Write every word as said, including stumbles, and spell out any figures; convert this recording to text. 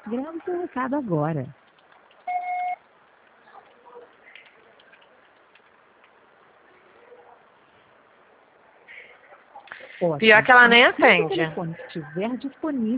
Grave seu recado agora. Pior que ela nem Assim que o atende. telefone estiver disponível,